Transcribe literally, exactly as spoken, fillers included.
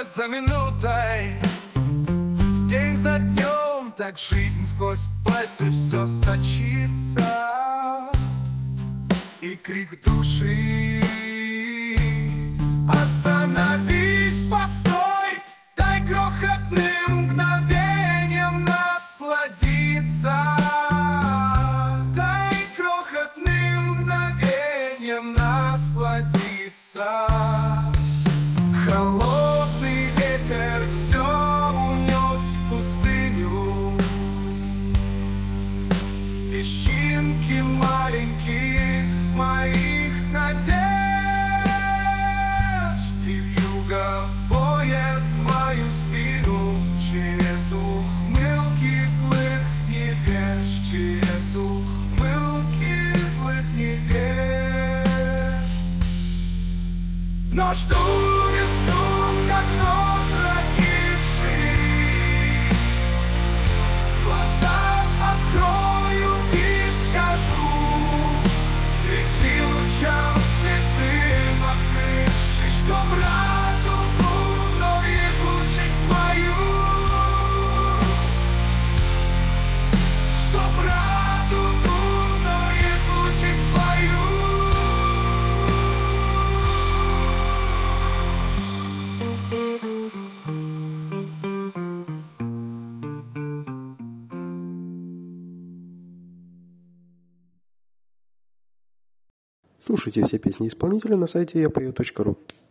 за минутой, день за днем, так жизнь сквозь пальцы все сочится. И крик души: остановись, постой, дай крохотным мгновением насладиться. Дай крохотным мгновением насладиться. Холодный ветер все унес в пустыню. Песчинки маленьких моих надежд, и вьюга воет в мою спину через ухмылки злых невеж, через ухмылки злых невеж. Но жду весну, как вновь родившись, глаза открою и скажу: свети лучам цветным открывшись, чтоб радугу вновь излучить свою, чтоб радугу вновь излучить свою. Слушайте все песни исполнителя на сайте я пою точка ру.